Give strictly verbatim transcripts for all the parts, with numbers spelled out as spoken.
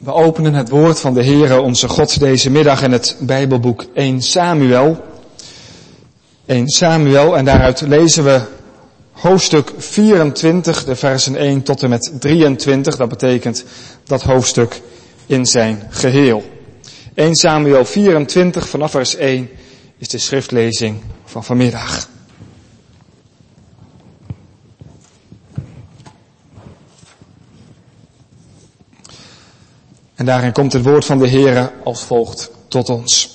We openen het woord van de Heere onze God deze middag in het Bijbelboek Eerste Samuel. Eerste Samuel en daaruit lezen we hoofdstuk vierentwintig, de versen één tot en met drieëntwintig. Dat betekent dat hoofdstuk in zijn geheel. Eerste Samuel vierentwintig vanaf vers één is de schriftlezing van vanmiddag. En daarin komt het woord van de Heere als volgt tot ons.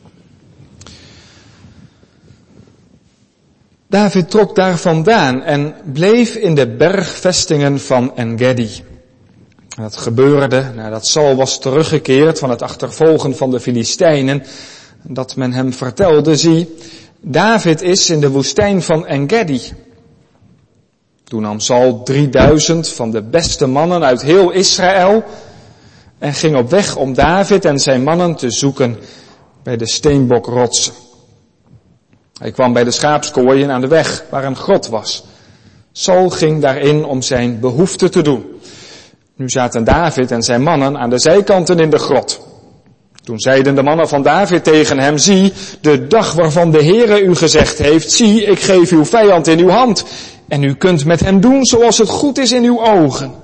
David trok daar vandaan en bleef in de bergvestingen van En-Gedi. En dat gebeurde nadat Saul was teruggekeerd van het achtervolgen van de Filistijnen, dat men hem vertelde, zie, David is in de woestijn van En-Gedi. Toen nam Saul drieduizend van de beste mannen uit heel Israël en ging op weg om David en zijn mannen te zoeken bij de steenbokrotsen. Hij kwam bij de schaapskooien aan de weg waar een grot was. Saul ging daarin om zijn behoefte te doen. Nu zaten David en zijn mannen aan de zijkanten in de grot. Toen zeiden de mannen van David tegen hem, zie, de dag waarvan de Heere u gezegd heeft, zie, ik geef uw vijand in uw hand en u kunt met hem doen zoals het goed is in uw ogen.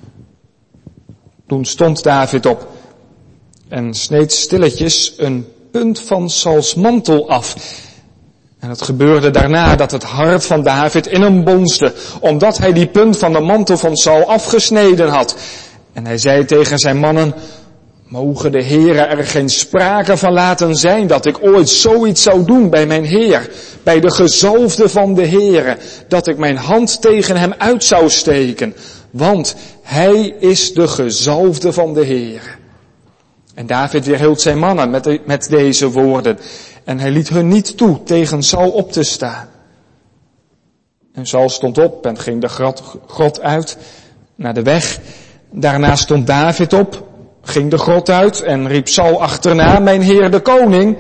Toen stond David op en sneed stilletjes een punt van Sauls mantel af. En het gebeurde daarna dat het hart van David in hem bonsde, omdat hij die punt van de mantel van Saul afgesneden had. En hij zei tegen zijn mannen, mogen de Heere er geen sprake van laten zijn dat ik ooit zoiets zou doen bij mijn Heer, bij de gezalfde van de Heere, dat ik mijn hand tegen hem uit zou steken. Want hij is de gezalfde van de Heere. En David weerhield zijn mannen met, de, met deze woorden. En hij liet hun niet toe tegen Saul op te staan. En Saul stond op en ging de grot, grot uit naar de weg. Daarna stond David op, ging de grot uit en riep Saul achterna, mijn Heer de koning.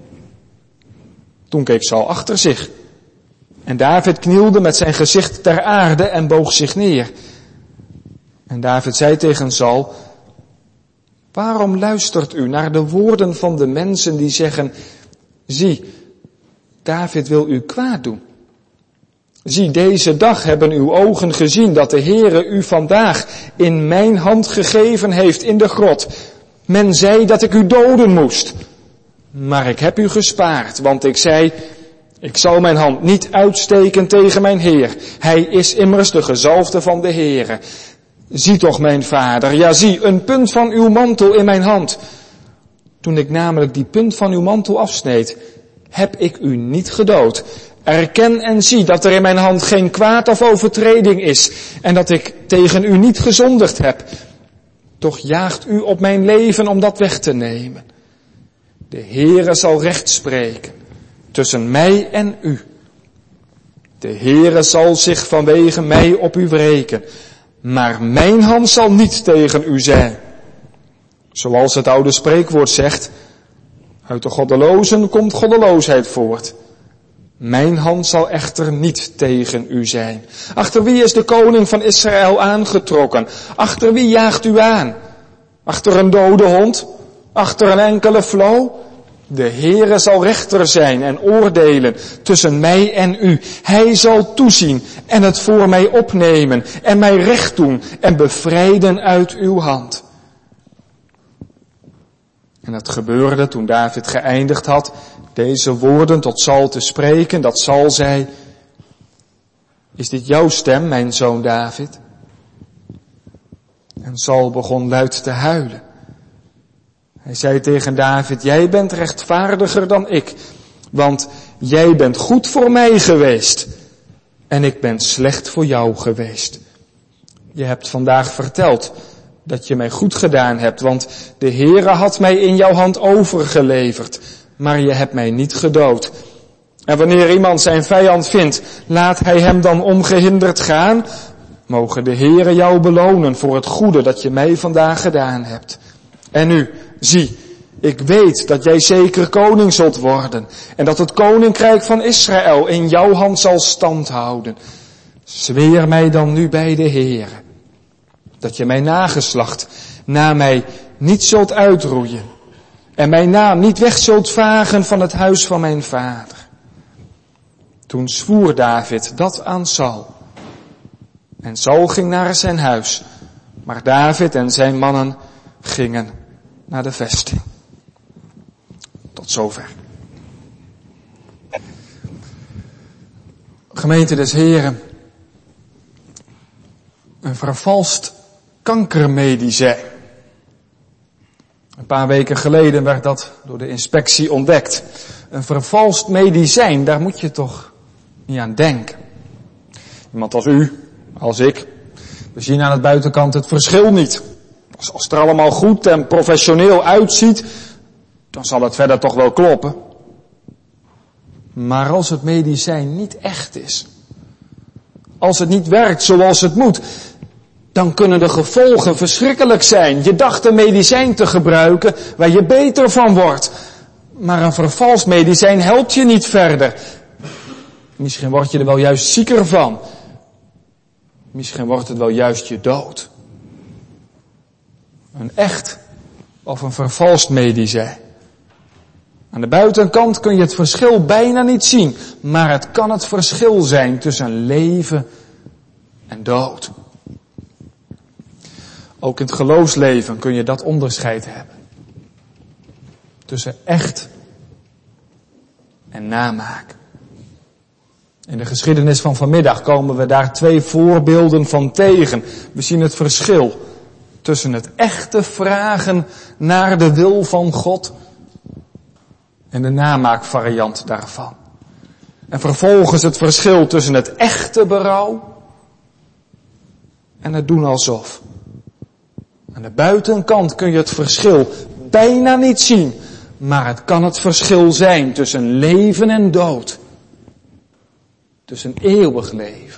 Toen keek Saul achter zich. En David knielde met zijn gezicht ter aarde en boog zich neer. En David zei tegen Saul, waarom luistert u naar de woorden van de mensen die zeggen, zie, David wil u kwaad doen. Zie, deze dag hebben uw ogen gezien dat de Heere u vandaag in mijn hand gegeven heeft in de grot. Men zei dat ik u doden moest. Maar ik heb u gespaard, want ik zei, ik zal mijn hand niet uitsteken tegen mijn Heer. Hij is immers de gezalfde van de Heere. Zie toch, mijn vader, ja zie, een punt van uw mantel in mijn hand. Toen ik namelijk die punt van uw mantel afsneed, heb ik u niet gedood. Erken en zie dat er in mijn hand geen kwaad of overtreding is en dat ik tegen u niet gezondigd heb. Toch jaagt u op mijn leven om dat weg te nemen. De Heere zal recht spreken tussen mij en u. De Heere zal zich vanwege mij op u wreken. Maar mijn hand zal niet tegen u zijn. Zoals het oude spreekwoord zegt, uit de goddelozen komt goddeloosheid voort. Mijn hand zal echter niet tegen u zijn. Achter wie is de koning van Israël aangetrokken? Achter wie jaagt u aan? Achter een dode hond? Achter een enkele flauw? De Heere zal rechter zijn en oordelen tussen mij en u. Hij zal toezien en het voor mij opnemen en mij recht doen en bevrijden uit uw hand. En het gebeurde toen David geëindigd had deze woorden tot Saul te spreken, dat Saul zei, is dit jouw stem, mijn zoon David? En Saul begon luid te huilen. Hij zei tegen David, jij bent rechtvaardiger dan ik, want jij bent goed voor mij geweest en ik ben slecht voor jou geweest. Je hebt vandaag verteld dat je mij goed gedaan hebt, want de Heere had mij in jouw hand overgeleverd, maar je hebt mij niet gedood. En wanneer iemand zijn vijand vindt, laat hij hem dan ongehinderd gaan? Mogen de Heere jou belonen voor het goede dat je mij vandaag gedaan hebt. En nu, zie, ik weet dat jij zeker koning zult worden en dat het koninkrijk van Israël in jouw hand zal standhouden. Zweer mij dan nu bij de Heere dat je mijn nageslacht na mij niet zult uitroeien en mijn naam niet weg zult vagen van het huis van mijn vader. Toen zwoer David dat aan Saul. En Saul ging naar zijn huis, maar David en zijn mannen gingen naar de vesting. Tot zover. Gemeente des Heren, een vervalst kankermedicijn. Een paar weken geleden werd dat door de inspectie ontdekt. Een vervalst medicijn, daar moet je toch niet aan denken. Iemand als u, als ik, we zien aan het buitenkant het verschil niet. Als, als het er allemaal goed en professioneel uitziet, dan zal het verder toch wel kloppen. Maar als het medicijn niet echt is, als het niet werkt zoals het moet, dan kunnen de gevolgen verschrikkelijk zijn. Je dacht een medicijn te gebruiken waar je beter van wordt. Maar een vervalst medicijn helpt je niet verder. Misschien word je er wel juist zieker van. Misschien wordt het wel juist je dood. Een echt of een vervalst medicijn. Aan de buitenkant kun je het verschil bijna niet zien. Maar het kan het verschil zijn tussen leven en dood. Ook in het geloofsleven kun je dat onderscheid hebben. Tussen echt en namaak. In de geschiedenis van vanmiddag komen we daar twee voorbeelden van tegen. We zien het verschil tussen het echte vragen naar de wil van God en de namaakvariant daarvan. En vervolgens het verschil tussen het echte berouw en het doen alsof. Aan de buitenkant kun je het verschil bijna niet zien, maar het kan het verschil zijn tussen leven en dood. Tussen eeuwig leven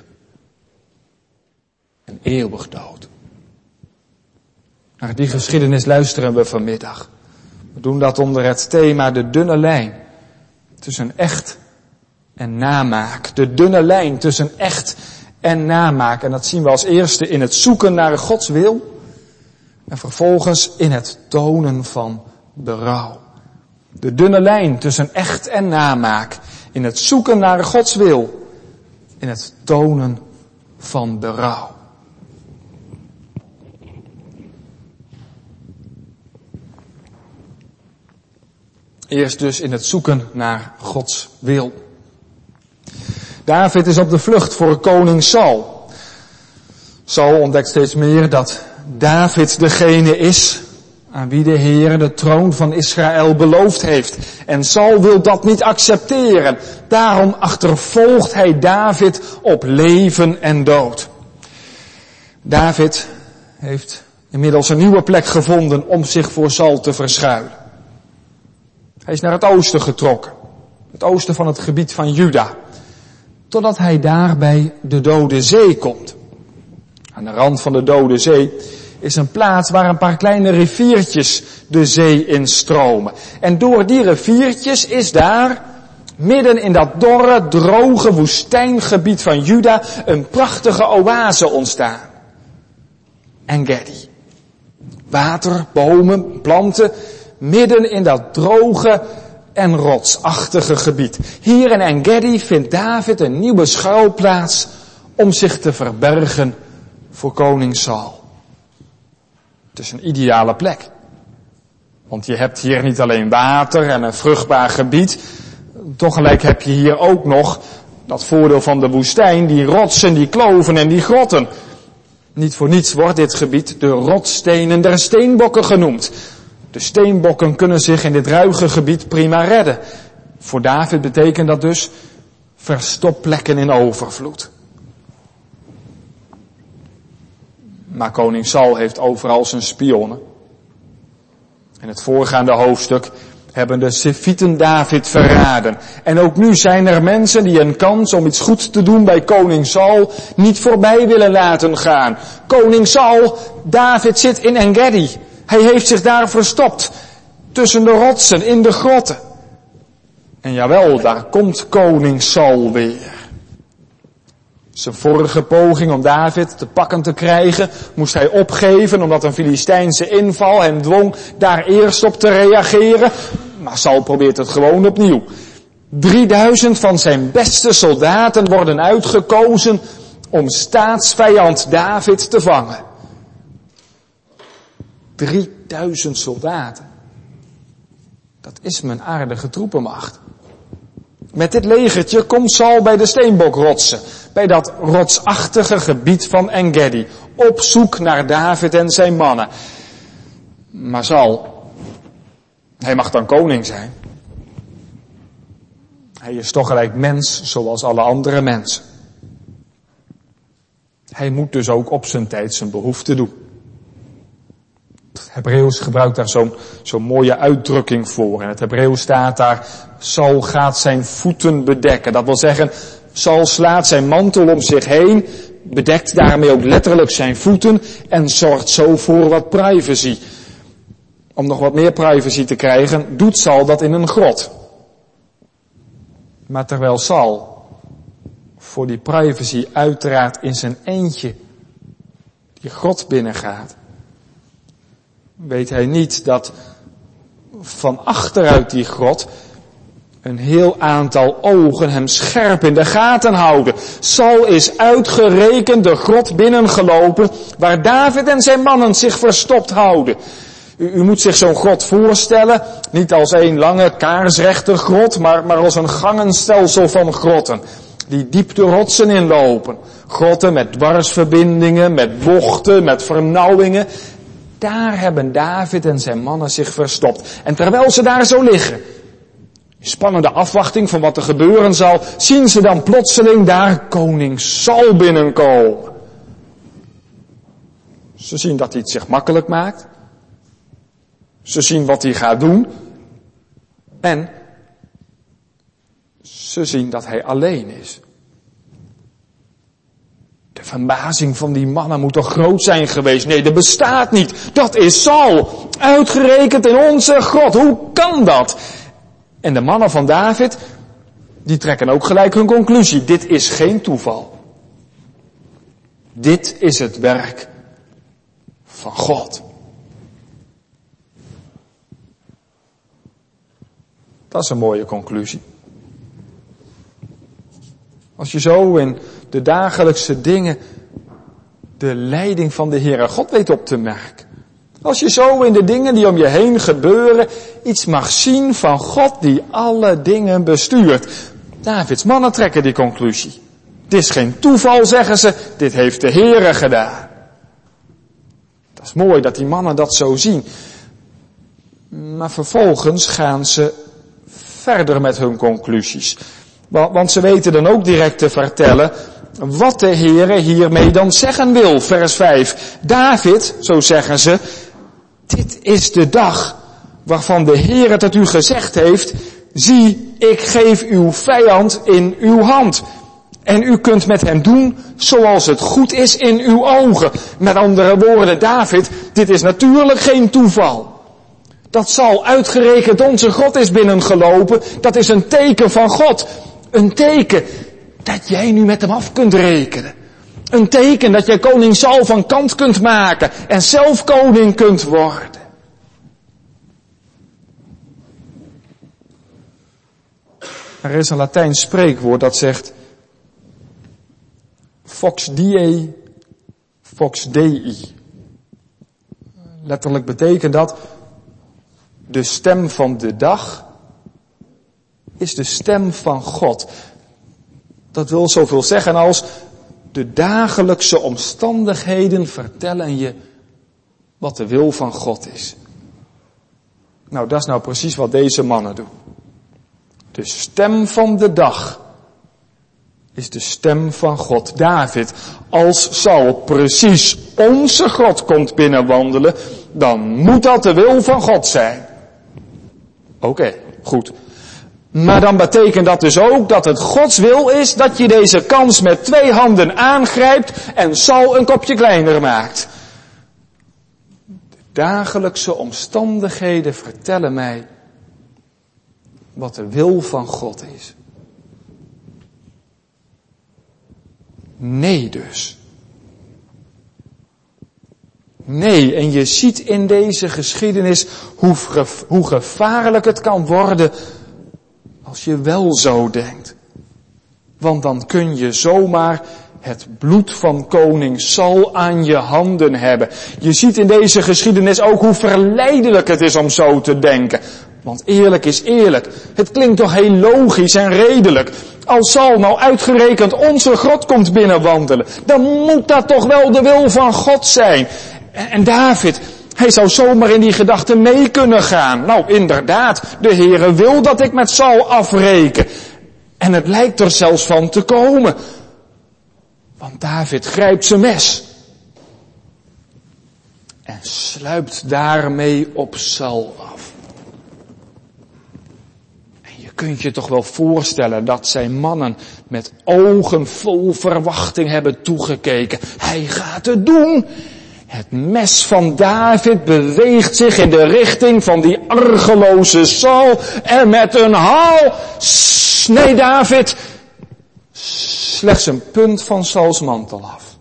en eeuwig dood. Naar die geschiedenis luisteren we vanmiddag. We doen dat onder het thema de dunne lijn tussen echt en namaak. De dunne lijn tussen echt en namaak. En dat zien we als eerste in het zoeken naar Gods wil. En vervolgens in het tonen van berouw. De dunne lijn tussen echt en namaak. In het zoeken naar Gods wil. In het tonen van berouw. Eerst dus in het zoeken naar Gods wil. David is op de vlucht voor koning Saul. Saul ontdekt steeds meer dat David degene is aan wie de Heer de troon van Israël beloofd heeft. En Saul wil dat niet accepteren. Daarom achtervolgt hij David op leven en dood. David heeft inmiddels een nieuwe plek gevonden om zich voor Saul te verschuilen. Hij is naar het oosten getrokken. Het oosten van het gebied van Juda. Totdat hij daar bij de Dode Zee komt. Aan de rand van de Dode Zee is een plaats waar een paar kleine riviertjes de zee instromen. En door die riviertjes is daar, midden in dat dorre, droge woestijngebied van Juda, een prachtige oase ontstaan. En-Gedi. Water, bomen, planten, midden in dat droge en rotsachtige gebied. Hier in En-Gedi vindt David een nieuwe schuilplaats om zich te verbergen voor koning Saul. Het is een ideale plek. Want je hebt hier niet alleen water en een vruchtbaar gebied. Tegelijk heb je hier ook nog dat voordeel van de woestijn, die rotsen, die kloven en die grotten. Niet voor niets wordt dit gebied de rotsstenen der steenbokken genoemd. De steenbokken kunnen zich in dit ruige gebied prima redden. Voor David betekent dat dus verstopplekken in overvloed. Maar koning Saul heeft overal zijn spionnen. In het voorgaande hoofdstuk hebben de Sefieten David verraden. En ook nu zijn er mensen die een kans om iets goed te doen bij koning Saul niet voorbij willen laten gaan. Koning Saul, David zit in En-Gedi. Hij heeft zich daar verstopt. Tussen de rotsen, in de grotten. En jawel, daar komt koning Saul weer. Zijn vorige poging om David te pakken te krijgen, moest hij opgeven omdat een Filistijnse inval hem dwong daar eerst op te reageren. Maar Saul probeert het gewoon opnieuw. drieduizend van zijn beste soldaten worden uitgekozen om staatsvijand David te vangen. drieduizend soldaten. Dat is mijn aardige troepenmacht. Met dit legertje komt Saul bij de steenbokrotsen, bij dat rotsachtige gebied van En-Gedi, op zoek naar David en zijn mannen. Maar Saul, hij mag dan koning zijn. Hij is toch gelijk mens zoals alle andere mensen. Hij moet dus ook op zijn tijd zijn behoefte doen. Het Hebreeuws gebruikt daar zo'n zo'n mooie uitdrukking voor. In het Hebreeuws staat daar, Saul gaat zijn voeten bedekken. Dat wil zeggen, Saul slaat zijn mantel om zich heen, bedekt daarmee ook letterlijk zijn voeten en zorgt zo voor wat privacy. Om nog wat meer privacy te krijgen, doet Saul dat in een grot. Maar terwijl Saul voor die privacy uiteraard in zijn eentje die grot binnengaat, weet hij niet dat van achteruit die grot een heel aantal ogen hem scherp in de gaten houden. Saul is uitgerekend de grot binnengelopen waar David en zijn mannen zich verstopt houden. U, u moet zich zo'n grot voorstellen, niet als één lange kaarsrechte grot, maar, maar als een gangenstelsel van grotten, die diep de rotsen inlopen. Grotten met dwarsverbindingen, met bochten, met vernauwingen. Daar hebben David en zijn mannen zich verstopt. En terwijl ze daar zo liggen, in spannende afwachting van wat er gebeuren zal, zien ze dan plotseling daar koning Saul binnenkomen. Ze zien dat hij het zich makkelijk maakt. Ze zien wat hij gaat doen. En ze zien dat hij alleen is. De verbazing van die mannen moet toch groot zijn geweest? Nee, dat bestaat niet. Dat is Saul. Uitgerekend in onze grot. Hoe kan dat? En de mannen van David, die trekken ook gelijk hun conclusie. Dit is geen toeval. Dit is het werk van God. Dat is een mooie conclusie. Als je zo in de dagelijkse dingen de leiding van de Heere God weet op te merken. Als je zo in de dingen die om je heen gebeuren iets mag zien van God die alle dingen bestuurt. Davids mannen trekken die conclusie. Het is geen toeval, zeggen ze, dit heeft de Heere gedaan. Dat is mooi dat die mannen dat zo zien. Maar vervolgens gaan ze verder met hun conclusies. Want ze weten dan ook direct te vertellen wat de Heere hiermee dan zeggen wil. Vers vijf. David, zo zeggen ze, dit is de dag waarvan de Heere het u gezegd heeft, zie, ik geef uw vijand in uw hand. En u kunt met hem doen zoals het goed is in uw ogen. Met andere woorden, David, dit is natuurlijk geen toeval. Dat Saul uitgerekend onze God is binnengelopen, dat is een teken van God. Een teken dat jij nu met hem af kunt rekenen. Een teken dat jij koning Saul van kant kunt maken en zelf koning kunt worden. Er is een Latijns spreekwoord dat zegt, Vox die, vox dei. Letterlijk betekent dat, de stem van de dag is de stem van God. Dat wil zoveel zeggen als, de dagelijkse omstandigheden vertellen je wat de wil van God is. Nou, dat is nou precies wat deze mannen doen. De stem van de dag is de stem van God. David, als Saul precies onze God komt binnenwandelen, dan moet dat de wil van God zijn. Oké, okay, goed. Maar dan betekent dat dus ook dat het Gods wil is dat je deze kans met twee handen aangrijpt en Saul een kopje kleiner maakt. De dagelijkse omstandigheden vertellen mij wat de wil van God is. Nee dus. Nee, en je ziet in deze geschiedenis hoe, hoe gevaarlijk het kan worden als je wel zo denkt. Want dan kun je zomaar het bloed van koning Saul aan je handen hebben. Je ziet in deze geschiedenis ook hoe verleidelijk het is om zo te denken. Want eerlijk is eerlijk. Het klinkt toch heel logisch en redelijk. Als Saul nou uitgerekend onze grot komt binnenwandelen, dan moet dat toch wel de wil van God zijn. En David, hij zou zomaar in die gedachte mee kunnen gaan. Nou, inderdaad, de Heere wil dat ik met Saul afreken. En het lijkt er zelfs van te komen. Want David grijpt zijn mes. En sluipt daarmee op Saul af. En je kunt je toch wel voorstellen dat zijn mannen met ogen vol verwachting hebben toegekeken. Hij gaat het doen. Het mes van David beweegt zich in de richting van die argeloze Saul. En met een haal snijdt David slechts een punt van Sauls mantel af.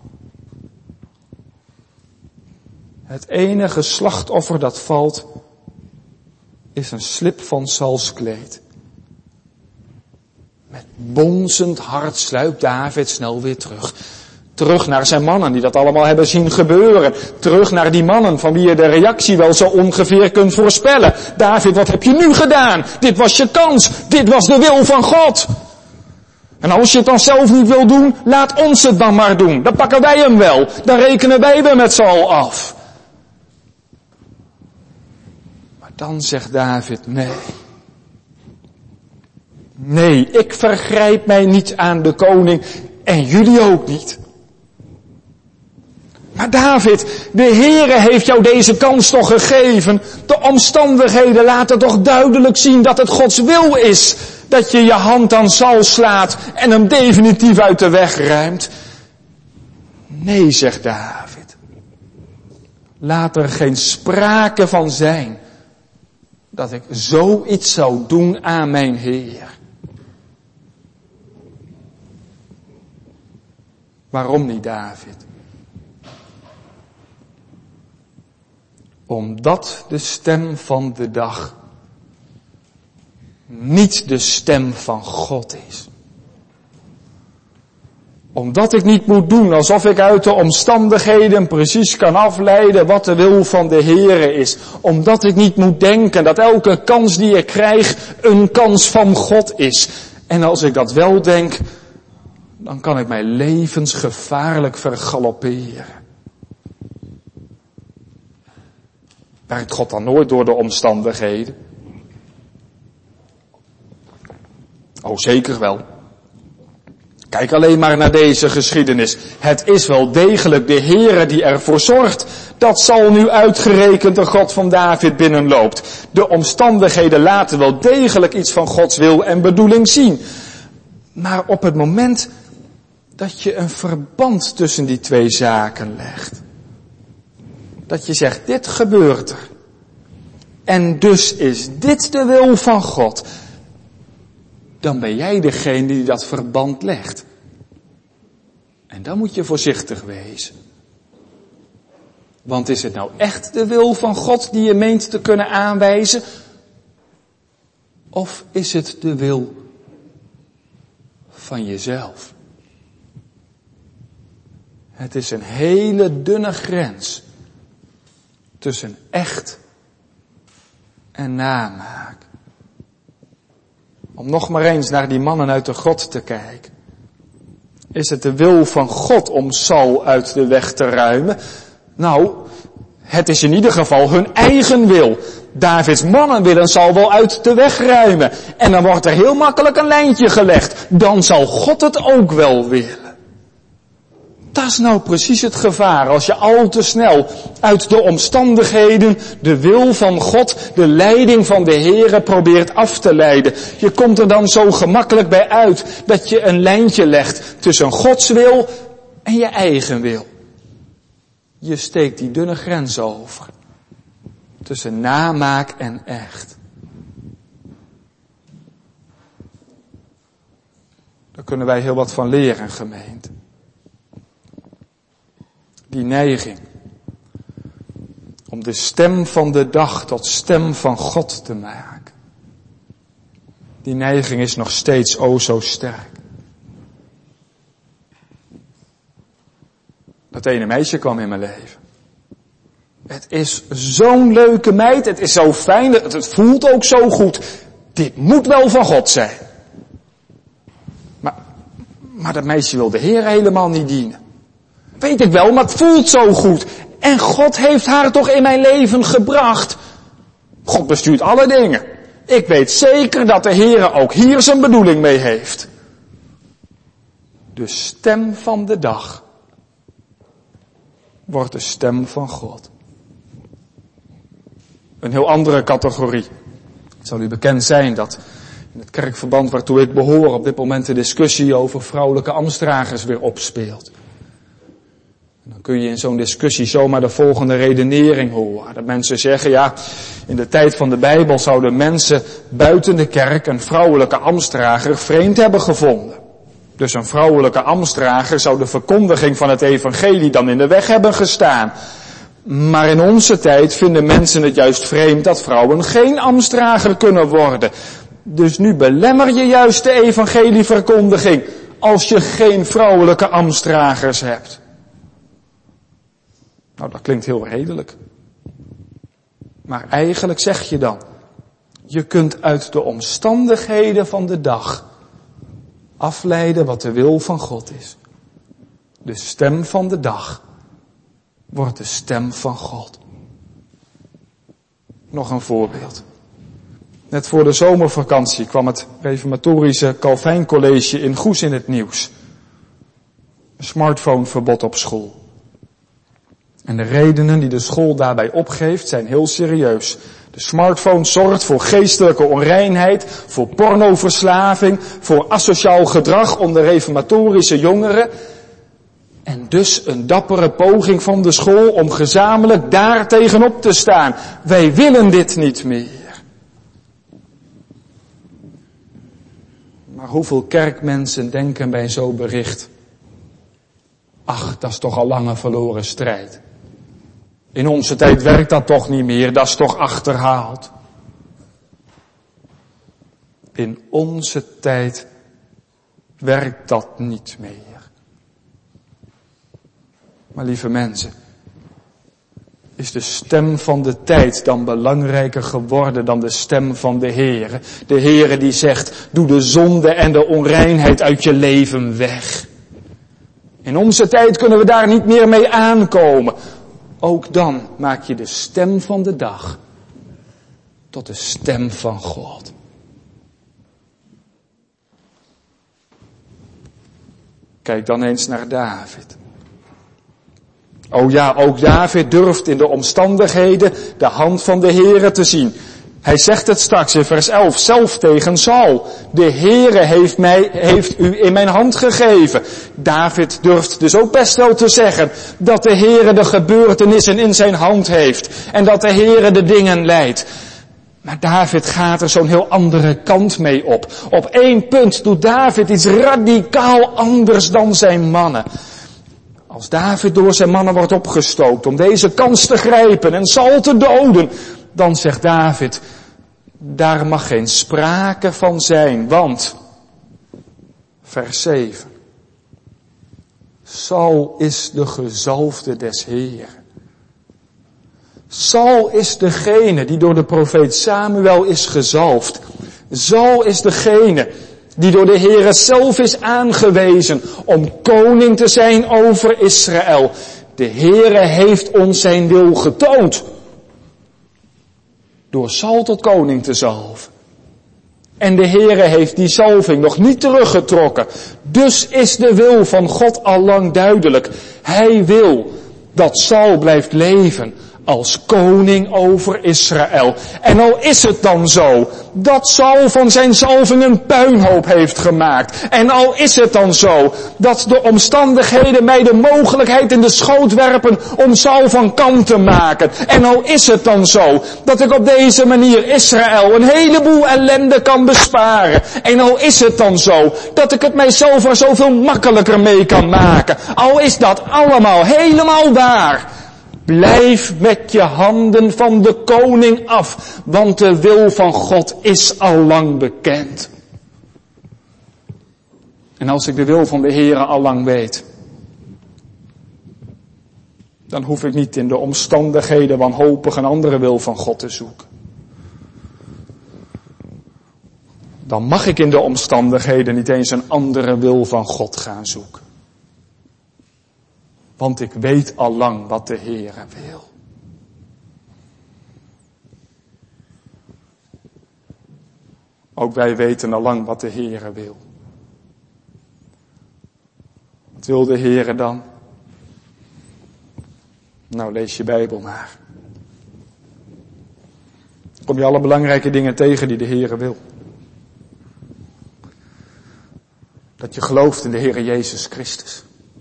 Het enige slachtoffer dat valt is een slip van Sauls kleed. Met bonzend hart sluipt David snel weer terug. Terug naar zijn mannen die dat allemaal hebben zien gebeuren. Terug naar die mannen van wie je de reactie wel zo ongeveer kunt voorspellen. David, wat heb je nu gedaan? Dit was je kans. Dit was de wil van God. En als je het dan zelf niet wil doen, laat ons het dan maar doen. Dan pakken wij hem wel. Dan rekenen wij weer met Saul af. Maar dan zegt David, nee. Nee, ik vergrijp mij niet aan de koning en jullie ook niet. Maar David, de Heere heeft jou deze kans toch gegeven. De omstandigheden laten toch duidelijk zien dat het Gods wil is. Dat je je hand aan Saul slaat en hem definitief uit de weg ruimt. Nee, zegt David. Laat er geen sprake van zijn dat ik zoiets zou doen aan mijn Heer. Waarom niet, David? Omdat de stem van de dag niet de stem van God is. Omdat ik niet moet doen alsof ik uit de omstandigheden precies kan afleiden wat de wil van de Heere is. Omdat ik niet moet denken dat elke kans die ik krijg een kans van God is. En als ik dat wel denk, dan kan ik mij levensgevaarlijk vergalopperen. Werkt God dan nooit door de omstandigheden? Oh, zeker wel. Kijk alleen maar naar deze geschiedenis. Het is wel degelijk de Heere die ervoor zorgt dat Saul nu uitgerekend de God van David binnenloopt. De omstandigheden laten wel degelijk iets van Gods wil en bedoeling zien. Maar op het moment dat je een verband tussen die twee zaken legt. Dat je zegt, dit gebeurt er. En dus is dit de wil van God. Dan ben jij degene die dat verband legt. En dan moet je voorzichtig wezen. Want is het nou echt de wil van God die je meent te kunnen aanwijzen? Of is het de wil van jezelf? Het is een hele dunne grens tussen echt en namaak. Om nog maar eens naar die mannen uit de grot te kijken. Is het de wil van God om Saul uit de weg te ruimen? Nou, het is in ieder geval hun eigen wil. Davids mannen willen Saul wel uit de weg ruimen. En dan wordt er heel makkelijk een lijntje gelegd. Dan zal God het ook wel willen. Dat is nou precies het gevaar als je al te snel uit de omstandigheden de wil van God, de leiding van de Heere probeert af te leiden. Je komt er dan zo gemakkelijk bij uit dat je een lijntje legt tussen Gods wil en je eigen wil. Je steekt die dunne grens over tussen namaak en echt. Daar kunnen wij heel wat van leren, gemeente. Die neiging om de stem van de dag tot stem van God te maken. Die neiging is nog steeds o zo sterk. Dat ene meisje kwam in mijn leven. Het is zo'n leuke meid, het is zo fijn, het, het voelt ook zo goed. Dit moet wel van God zijn. Maar, maar dat meisje wil de Heer helemaal niet dienen. Weet ik wel, maar het voelt zo goed. En God heeft haar toch in mijn leven gebracht. God bestuurt alle dingen. Ik weet zeker dat de Heer ook hier zijn bedoeling mee heeft. De stem van de dag wordt de stem van God. Een heel andere categorie. Het zal u bekend zijn dat in het kerkverband waartoe ik behoor op dit moment de discussie over vrouwelijke ambtsdragers weer opspeelt. En dan kun je in zo'n discussie zomaar de volgende redenering horen. Dat mensen zeggen, ja, in de tijd van de Bijbel zouden mensen buiten de kerk een vrouwelijke ambtsdrager vreemd hebben gevonden. Dus een vrouwelijke ambtsdrager zou de verkondiging van het evangelie dan in de weg hebben gestaan. Maar in onze tijd vinden mensen het juist vreemd dat vrouwen geen ambtsdrager kunnen worden. Dus nu belemmer je juist de evangelieverkondiging als je geen vrouwelijke ambtsdragers hebt. Nou, dat klinkt heel redelijk. Maar eigenlijk zeg je dan, je kunt uit de omstandigheden van de dag afleiden wat de wil van God is. De stem van de dag wordt de stem van God. Nog een voorbeeld. Net voor de zomervakantie kwam het reformatorische Calvijn College in Goes in het nieuws. Een smartphoneverbod op school. En de redenen die de school daarbij opgeeft zijn heel serieus. De smartphone zorgt voor geestelijke onreinheid, voor pornoverslaving, voor asociaal gedrag onder reformatorische jongeren. En dus een dappere poging van de school om gezamenlijk daar tegenop te staan. Wij willen dit niet meer. Maar hoeveel kerkmensen denken bij zo'n bericht, ach, dat is toch al lang een verloren strijd. In onze tijd werkt dat toch niet meer, dat is toch achterhaald. In onze tijd werkt dat niet meer. Maar lieve mensen, is de stem van de tijd dan belangrijker geworden dan de stem van de Heere? De Heere die zegt, doe de zonde en de onreinheid uit je leven weg. In onze tijd kunnen we daar niet meer mee aankomen. Ook dan maak je de stem van de dag tot de stem van God. Kijk dan eens naar David. O ja, ook David durft in de omstandigheden de hand van de Heere te zien. Hij zegt het straks in vers elf zelf tegen Saul. De Heere heeft mij, heeft u in mijn hand gegeven. David durft dus ook best wel te zeggen dat de Heere de gebeurtenissen in zijn hand heeft. En dat de Heere de dingen leidt. Maar David gaat er zo'n heel andere kant mee op. Op één punt doet David iets radicaal anders dan zijn mannen. Als David door zijn mannen wordt opgestookt om deze kans te grijpen en Saul te doden, dan zegt David, daar mag geen sprake van zijn, want, vers zeven, Saul is de gezalfde des Heeren. Saul is degene die door de profeet Samuel is gezalfd. Saul is degene die door de Heere zelf is aangewezen om koning te zijn over Israël. De Heere heeft ons zijn wil getoond. Door Saul tot koning te zalven. En de Heere heeft die zalving nog niet teruggetrokken. Dus is de wil van God al lang duidelijk. Hij wil dat Saul blijft leven als koning over Israël. En al is het dan zo dat Saul van zijn zalving een puinhoop heeft gemaakt. En al is het dan zo dat de omstandigheden mij de mogelijkheid in de schoot werpen om Saul van kant te maken. En al is het dan zo dat ik op deze manier Israël een heleboel ellende kan besparen. En al is het dan zo dat ik het mijzelf er zoveel makkelijker mee kan maken. Al is dat allemaal helemaal waar. Blijf met je handen van de koning af, want de wil van God is al lang bekend. En als ik de wil van de Heere al lang weet, dan hoef ik niet in de omstandigheden wanhopig een andere wil van God te zoeken. Dan mag ik in de omstandigheden niet eens een andere wil van God gaan zoeken. Want ik weet al lang wat de Heere wil. Ook wij weten al lang wat de Heere wil. Wat wil de Heere dan? Nou, lees je Bijbel maar. Kom je alle belangrijke dingen tegen die de Heere wil. Dat je gelooft in de Heere Jezus Christus.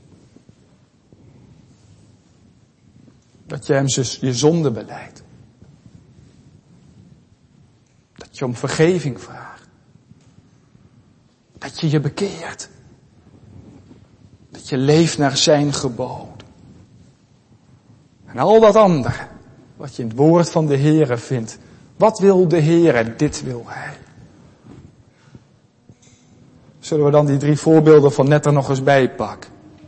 Dat je hem je zonde beleidt. Dat je om vergeving vraagt. Dat je je bekeert. Dat je leeft naar zijn geboden. En al dat andere, wat je in het woord van de Heere vindt. Wat wil de Heere? Dit wil hij. Zullen we dan die drie voorbeelden van net er nog eens bij pakken?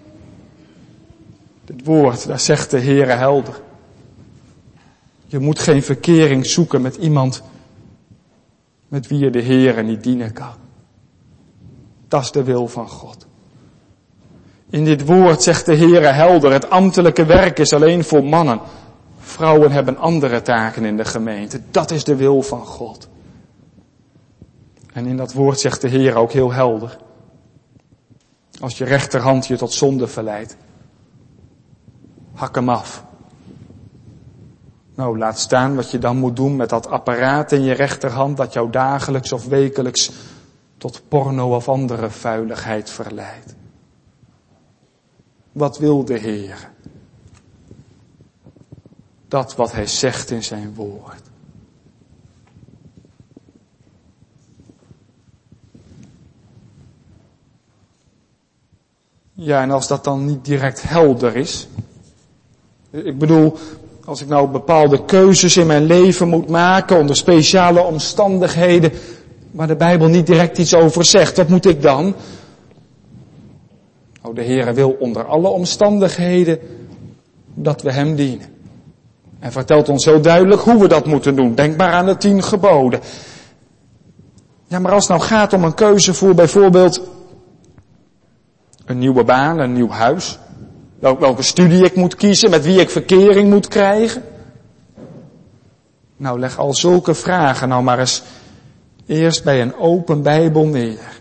Dit woord, daar zegt de Heere helder. Je moet geen verkering zoeken met iemand met wie je de Heere niet dienen kan. Dat is de wil van God. In dit woord zegt de Heere helder, het ambtelijke werk is alleen voor mannen. Vrouwen hebben andere taken in de gemeente. Dat is de wil van God. En in dat woord zegt de Heere ook heel helder. Als je rechterhand je tot zonde verleidt, hak hem af. Nou, laat staan wat je dan moet doen met dat apparaat in je rechterhand dat jou dagelijks of wekelijks tot porno of andere vuiligheid verleidt. Wat wil de Heer? Dat wat hij zegt in zijn woord. Ja, en als dat dan niet direct helder is. Ik bedoel, als ik nou bepaalde keuzes in mijn leven moet maken onder speciale omstandigheden waar de Bijbel niet direct iets over zegt, wat moet ik dan? Nou, de Heere wil onder alle omstandigheden dat we hem dienen. En vertelt ons heel duidelijk hoe we dat moeten doen. Denk maar aan de tien geboden. Ja, maar als het nou gaat om een keuze voor bijvoorbeeld een nieuwe baan, een nieuw huis, welke studie ik moet kiezen, met wie ik verkering moet krijgen. Nou, leg al zulke vragen nou maar eens eerst bij een open Bijbel neer.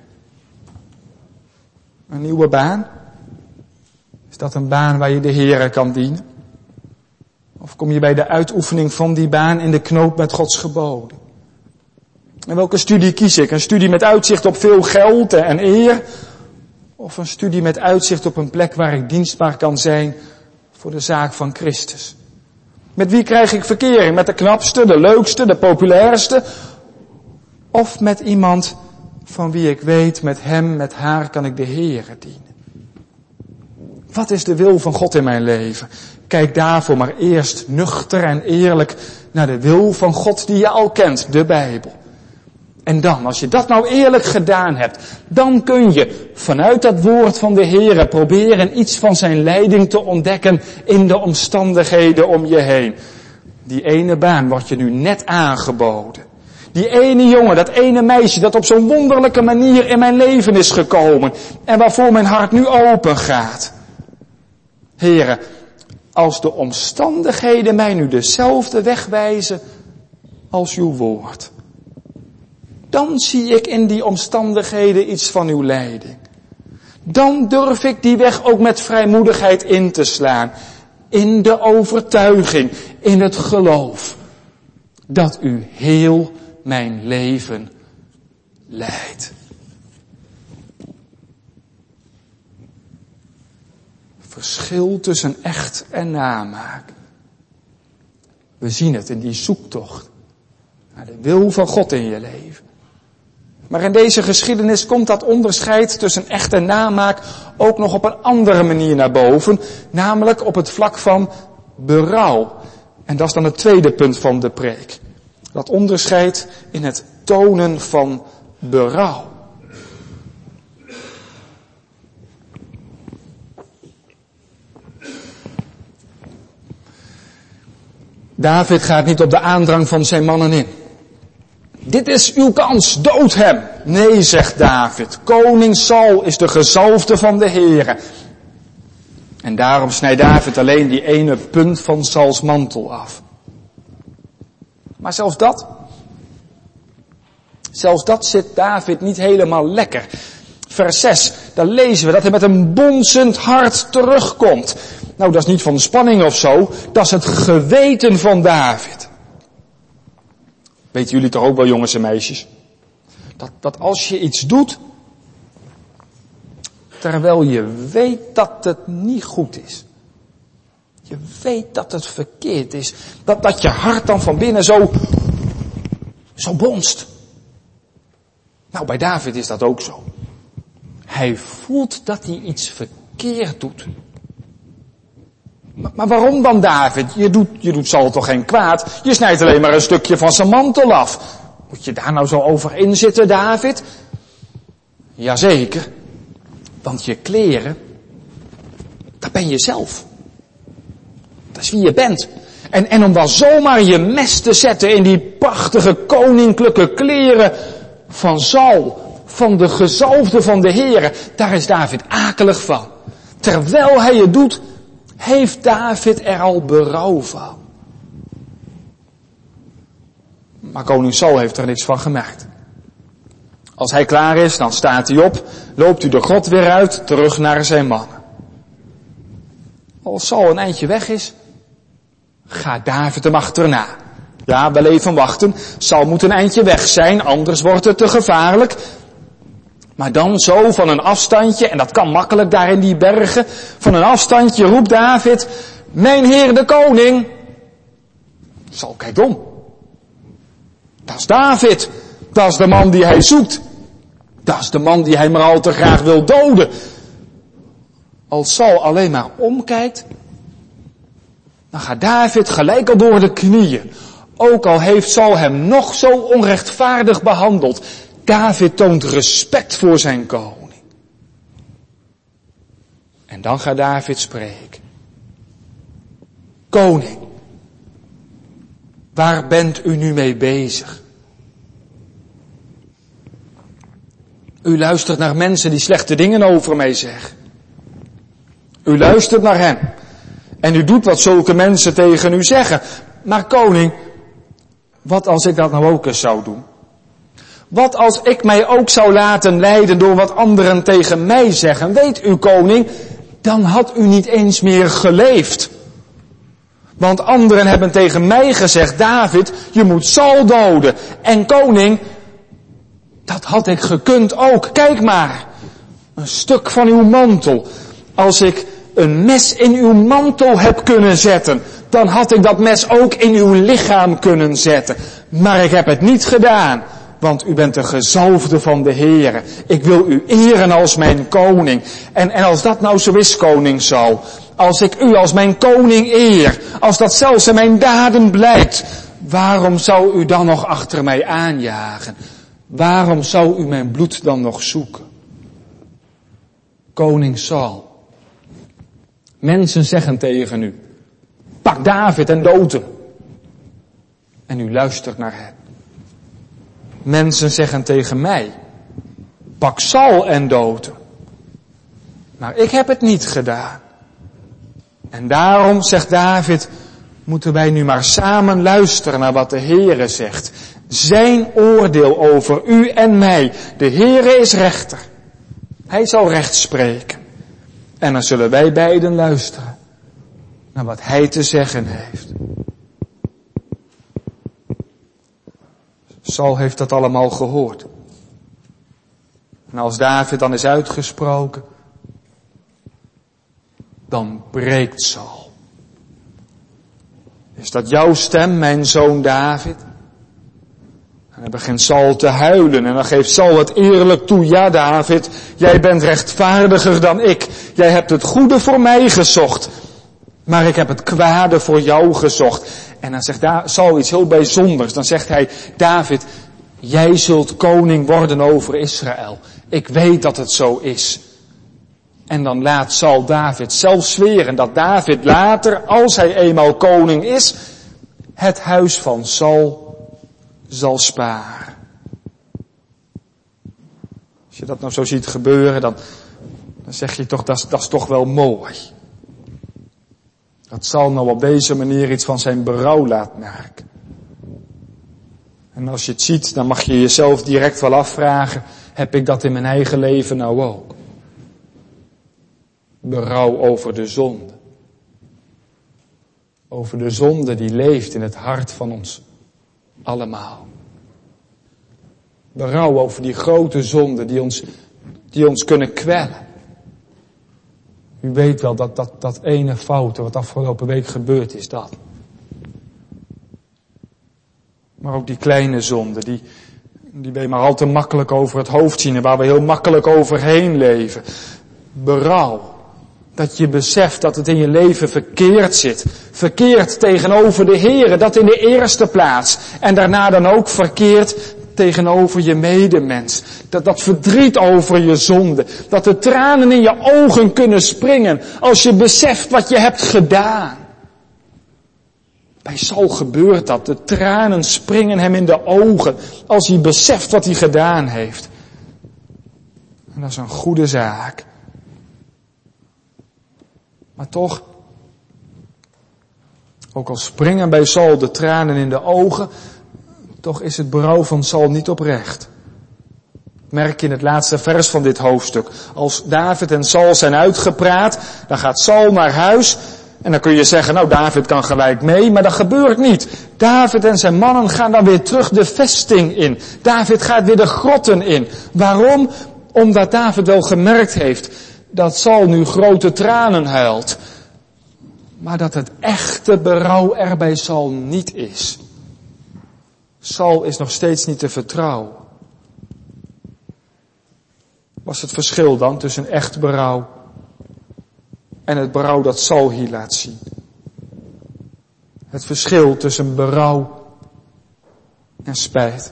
Een nieuwe baan? Is dat een baan waar je de Heere kan dienen? Of kom je bij de uitoefening van die baan in de knoop met Gods geboden? En welke studie kies ik? Een studie met uitzicht op veel geld en eer? Of een studie met uitzicht op een plek waar ik dienstbaar kan zijn voor de zaak van Christus? Met wie krijg ik verkering? Met de knapste, de leukste, de populairste? Of met iemand van wie ik weet, met hem, met haar kan ik de Heere dienen? Wat is de wil van God in mijn leven? Kijk daarvoor maar eerst nuchter en eerlijk naar de wil van God die je al kent, de Bijbel. En dan, als je dat nou eerlijk gedaan hebt, dan kun je vanuit dat woord van de Heere proberen iets van zijn leiding te ontdekken in de omstandigheden om je heen. Die ene baan wordt je nu net aangeboden. Die ene jongen, dat ene meisje dat op zo'n wonderlijke manier in mijn leven is gekomen en waarvoor mijn hart nu open gaat. Heere, als de omstandigheden mij nu dezelfde weg wijzen als uw woord, dan zie ik in die omstandigheden iets van uw leiding. Dan durf ik die weg ook met vrijmoedigheid in te slaan. in de overtuiging, in het geloof, dat u heel mijn leven leidt. Verschil tussen echt en namaak. We zien het in die zoektocht naar de wil van God in je leven. Maar in deze geschiedenis komt dat onderscheid tussen echt en namaak ook nog op een andere manier naar boven, namelijk op het vlak van berouw. En dat is dan het tweede punt van de preek. Dat onderscheid in het tonen van berouw. David gaat niet op de aandrang van zijn mannen in. Dit is uw kans, dood hem. Nee, zegt David, koning Saul is de gezalfde van de Heere. En daarom snijdt David alleen die ene punt van Sauls mantel af. Maar zelfs dat, zelfs dat zit David niet helemaal lekker. Vers zes, daar lezen we dat hij met een bonzend hart terugkomt. Nou, dat is niet van spanning of zo, dat is het geweten van David. Weten jullie toch ook wel, jongens en meisjes? Dat, dat als je iets doet, terwijl je weet dat het niet goed is. Je weet dat het verkeerd is. Dat, dat je hart dan van binnen zo, zo bonst. Nou, bij David is dat ook zo. Hij voelt dat hij iets verkeerd doet. Maar, maar waarom dan, David? Je doet, je doet Saul toch geen kwaad? Je snijdt alleen maar een stukje van zijn mantel af. Moet je daar nou zo over inzitten, David? Jazeker. Want je kleren, dat ben je zelf. Dat is wie je bent. En, en om dan zomaar je mes te zetten in die prachtige koninklijke kleren van Saul, van de gezalfde van de Heere, daar is David akelig van. Terwijl hij het doet, heeft David er al berouw van. Maar koning Saul heeft er niks van gemerkt. Als hij klaar is, dan staat hij op, loopt hij de grot weer uit, terug naar zijn mannen. Als Saul een eindje weg is, gaat David hem achterna. Ja, wel even wachten, Saul moet een eindje weg zijn, anders wordt het te gevaarlijk. Maar dan zo van een afstandje, en dat kan makkelijk daar in die bergen, van een afstandje roept David, mijn heer de koning. Saul kijkt om. Dat is David. Dat is de man die hij zoekt. Dat is de man die hij maar al te graag wil doden. Als Saul alleen maar omkijkt, dan gaat David gelijk al door de knieën. Ook al heeft Saul hem nog zo onrechtvaardig behandeld. David toont respect voor zijn koning. En dan gaat David spreken. Koning, waar bent u nu mee bezig? U luistert naar mensen die slechte dingen over mij zeggen. U luistert naar hem. En u doet wat zulke mensen tegen u zeggen. Maar koning, wat als ik dat nou ook eens zou doen? Wat als ik mij ook zou laten leiden door wat anderen tegen mij zeggen? Weet u, koning, dan had u niet eens meer geleefd. Want anderen hebben tegen mij gezegd, David, je moet Saul doden. En koning, dat had ik gekund ook. Kijk maar, een stuk van uw mantel. Als ik een mes in uw mantel heb kunnen zetten, dan had ik dat mes ook in uw lichaam kunnen zetten. Maar ik heb het niet gedaan. Want u bent de gezalfde van de Heere. Ik wil u eren als mijn koning. En, en als dat nou zo is, koning Saul. Als ik u als mijn koning eer. Als dat zelfs in mijn daden blijkt. Waarom zou u dan nog achter mij aanjagen? Waarom zou u mijn bloed dan nog zoeken? Koning Saul. Mensen zeggen tegen u. Pak David en dood hem. En u luistert naar hem. Mensen zeggen tegen mij, pak Saul en dood hem. Maar ik heb het niet gedaan. En daarom, zegt David, moeten wij nu maar samen luisteren naar wat de Heere zegt. Zijn oordeel over u en mij. De Heere is rechter. Hij zal recht spreken. En dan zullen wij beiden luisteren naar wat hij te zeggen heeft. Saul heeft dat allemaal gehoord. En als David dan is uitgesproken, dan breekt Saul. Is dat jouw stem, mijn zoon David? En dan begint Saul te huilen en dan geeft Saul het eerlijk toe. Ja, David, jij bent rechtvaardiger dan ik. Jij hebt het goede voor mij gezocht, maar ik heb het kwade voor jou gezocht. En dan zegt Saul iets heel bijzonders. Dan zegt hij, David, jij zult koning worden over Israël. Ik weet dat het zo is. En dan laat Saul David zelf zweren dat David later, als hij eenmaal koning is, het huis van Saul zal sparen. Als je dat nou zo ziet gebeuren, dan, dan zeg je toch, dat is, dat is toch wel mooi. Dat Saul nou op deze manier iets van zijn berouw laat merken. En als je het ziet, dan mag je jezelf direct wel afvragen, heb ik dat in mijn eigen leven nou ook? Berouw over de zonde. Over de zonde die leeft in het hart van ons allemaal. Berouw over die grote zonden die ons, die ons kunnen kwellen. U weet wel dat dat, dat ene foute wat afgelopen week gebeurd is, dat. Maar ook die kleine zonden, die, die wij maar al te makkelijk over het hoofd zien en waar we heel makkelijk overheen leven. Berouw. Dat je beseft dat het in je leven verkeerd zit. Verkeerd tegenover de Heere, dat in de eerste plaats. En daarna dan ook verkeerd tegenover je medemens. Dat dat verdriet over je zonde. Dat de tranen in je ogen kunnen springen als je beseft wat je hebt gedaan. Bij Saul gebeurt dat. De tranen springen hem in de ogen als hij beseft wat hij gedaan heeft. En dat is een goede zaak. Maar toch, ook al springen bij Saul de tranen in de ogen, toch is het berouw van Saul niet oprecht. Merk je in het laatste vers van dit hoofdstuk. Als David en Saul zijn uitgepraat, dan gaat Saul naar huis. En dan kun je zeggen, nou David kan gelijk mee, maar dat gebeurt niet. David en zijn mannen gaan dan weer terug de vesting in. David gaat weer de grotten in. Waarom? Omdat David wel gemerkt heeft dat Saul nu grote tranen huilt. Maar dat het echte berouw er bij Saul niet is. Saul is nog steeds niet te vertrouwen. Was het verschil dan tussen echt berouw en het berouw dat Saul hier laat zien? Het verschil tussen berouw en spijt.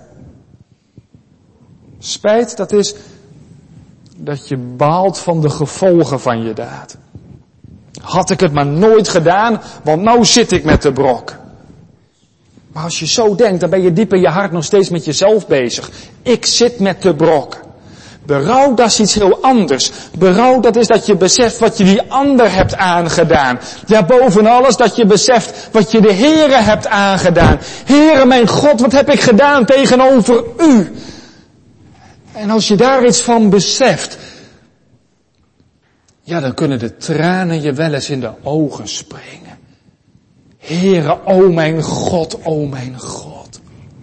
Spijt, dat is dat je baalt van de gevolgen van je daad. Had ik het maar nooit gedaan, want nou zit ik met de brok. Maar als je zo denkt, dan ben je diep in je hart nog steeds met jezelf bezig. Ik zit met de brok. Berouw, dat is iets heel anders. Berouw, dat is dat je beseft wat je die ander hebt aangedaan. Ja, boven alles dat je beseft wat je de Heere hebt aangedaan. Heere, mijn God, wat heb ik gedaan tegenover u? En als je daar iets van beseft, ja, dan kunnen de tranen je wel eens in de ogen springen. Heere, o mijn God, o mijn God.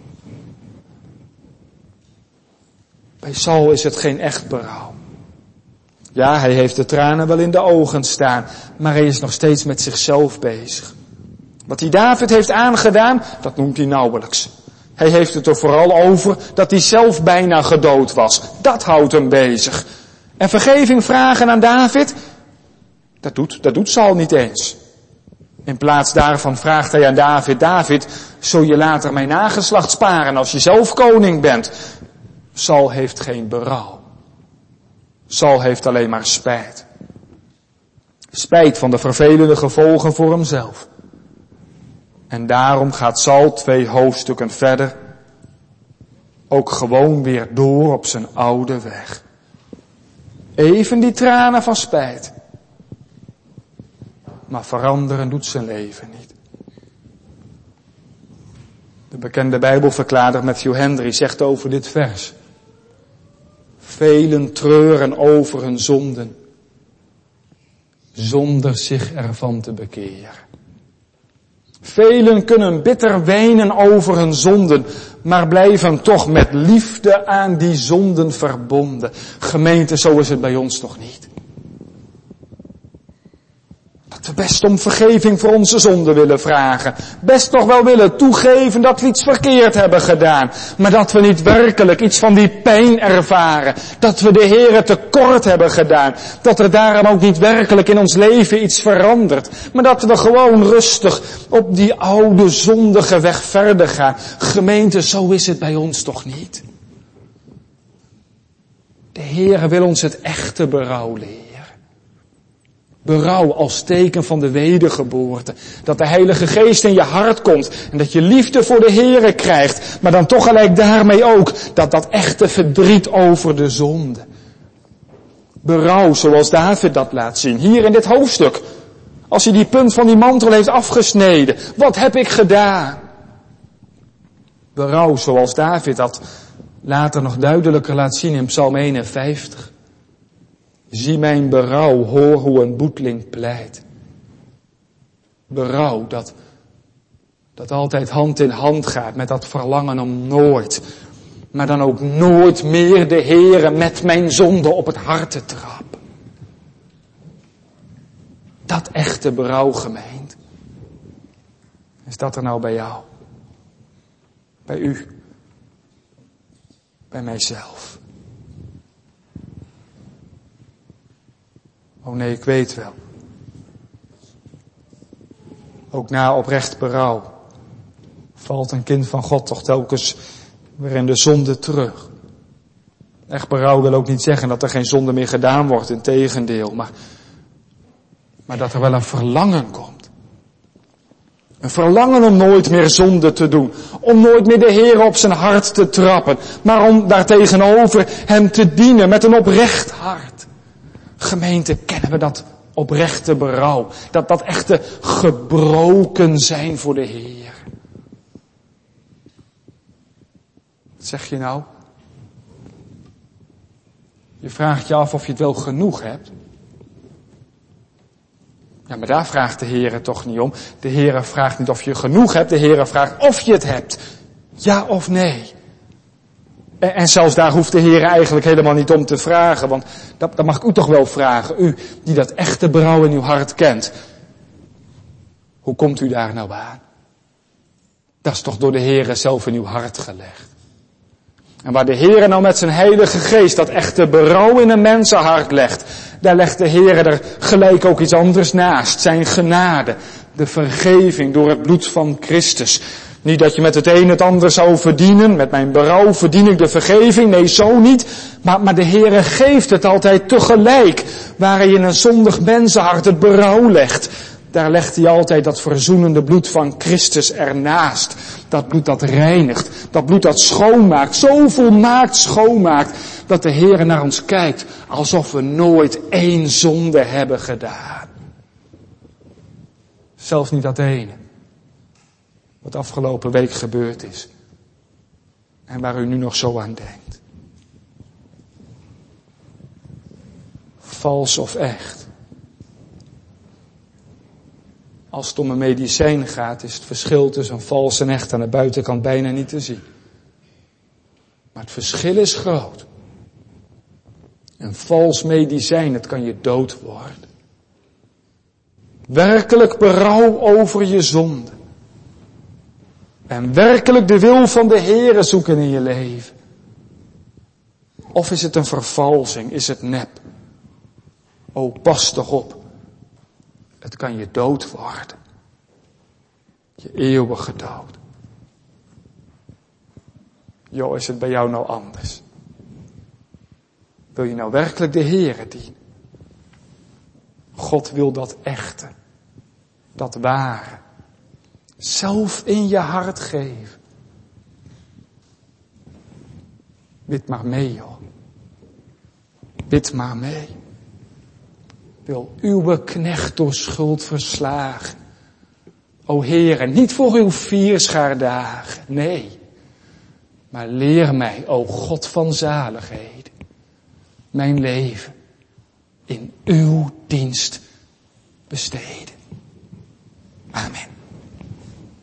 Bij Saul is het geen echt berouw. Ja, hij heeft de tranen wel in de ogen staan, maar hij is nog steeds met zichzelf bezig. Wat hij David heeft aangedaan, dat noemt hij nauwelijks. Hij heeft het er vooral over dat hij zelf bijna gedood was. Dat houdt hem bezig. En vergeving vragen aan David, dat doet, dat doet Saul niet eens. In plaats daarvan vraagt hij aan David, David, zul je later mijn nageslacht sparen als je zelf koning bent? Saul heeft geen berouw. Saul heeft alleen maar spijt. Spijt van de vervelende gevolgen voor hemzelf. En daarom gaat Saul twee hoofdstukken verder ook gewoon weer door op zijn oude weg. Even die tranen van spijt. Maar veranderen doet zijn leven niet. De bekende Bijbelverklaarder Matthew Henry zegt over dit vers: velen treuren over hun zonden. zonder zich ervan te bekeren. Velen kunnen bitter wenen over hun zonden, maar blijven toch met liefde aan die zonden verbonden. Gemeente, zo is het bij ons toch niet. Dat we best om vergeving voor onze zonden willen vragen. Best nog wel willen toegeven dat we iets verkeerd hebben gedaan. Maar dat we niet werkelijk iets van die pijn ervaren. Dat we de Heere tekort hebben gedaan. Dat er daarom ook niet werkelijk in ons leven iets verandert. Maar dat we gewoon rustig op die oude zondige weg verder gaan. Gemeente, zo is het bij ons toch niet. De Heere wil ons het echte berouw leren. Berouw als teken van de wedergeboorte. Dat de Heilige Geest in je hart komt. En dat je liefde voor de Heere krijgt. Maar dan toch gelijk daarmee ook dat dat echte verdriet over de zonde. Berouw zoals David dat laat zien. Hier in dit hoofdstuk. Als hij die punt van die mantel heeft afgesneden. Wat heb ik gedaan? Berouw zoals David dat later nog duidelijker laat zien in Psalm eenenvijftig. Zie mijn berouw, hoor hoe een boeteling pleit. Berouw dat, dat altijd hand in hand gaat met dat verlangen om nooit, maar dan ook nooit meer de Heere met mijn zonde op het hart te trappen. Dat echte berouw, gemeente. Is dat er nou bij jou? Bij u? Bij mijzelf? Oh nee, ik weet wel. Ook na oprecht berouw valt een kind van God toch telkens weer in de zonde terug. Echt berouw wil ook niet zeggen dat er geen zonde meer gedaan wordt, integendeel, maar, maar dat er wel een verlangen komt. Een verlangen om nooit meer zonde te doen. Om nooit meer de Heer op zijn hart te trappen. Maar om daartegenover hem te dienen met een oprecht hart. Gemeente, kennen we dat oprechte berouw. Dat, dat echte gebroken zijn voor de Heer. Wat zeg je nou? Je vraagt je af of je het wel genoeg hebt. Ja, maar daar vraagt de Heer toch niet om. De Heer vraagt niet of je genoeg hebt. De Heer vraagt of je het hebt. Ja of nee. En, en zelfs daar hoeft de Heer eigenlijk helemaal niet om te vragen. Want dat, dat mag ik u toch wel vragen. U die dat echte berouw in uw hart kent. Hoe komt u daar nou aan? Dat is toch door de Heer zelf in uw hart gelegd. En waar de Heer nou met zijn Heilige Geest dat echte berouw in een mensenhart legt, daar legt de Heer er gelijk ook iets anders naast. Zijn genade, de vergeving door het bloed van Christus. Niet dat je met het een het ander zou verdienen, met mijn berouw verdien ik de vergeving, nee zo niet. Maar, maar de Heer geeft het altijd tegelijk, waar hij in een zondig mensenhart het berouw legt. Daar legt hij altijd dat verzoenende bloed van Christus ernaast. Dat bloed dat reinigt. Dat bloed dat schoonmaakt. Zo volmaakt schoonmaakt. Dat de Heer naar ons kijkt. Alsof we nooit één zonde hebben gedaan. Zelfs niet dat ene. Wat afgelopen week gebeurd is. En waar u nu nog zo aan denkt. Vals of echt. Als het om een medicijn gaat, is het verschil tussen vals en echt aan de buitenkant bijna niet te zien. Maar het verschil is groot. Een vals medicijn, het kan je dood worden. Werkelijk berouw over je zonde. En werkelijk de wil van de Heere zoeken in je leven. Of is het een vervalsing, is het nep? O, pas toch op. Het kan je dood worden. Je eeuwige dood. Jo, is het bij jou nou anders? Wil je nou werkelijk de Heere dienen? God wil dat echte. Dat ware. Zelf in je hart geven. Bid maar mee, joh. Bid maar mee. Wil uw knecht door schuld verslagen. O Heere, niet voor uw vierschaardagen, nee. Maar leer mij, o God van zaligheden, mijn leven in uw dienst besteden. Amen.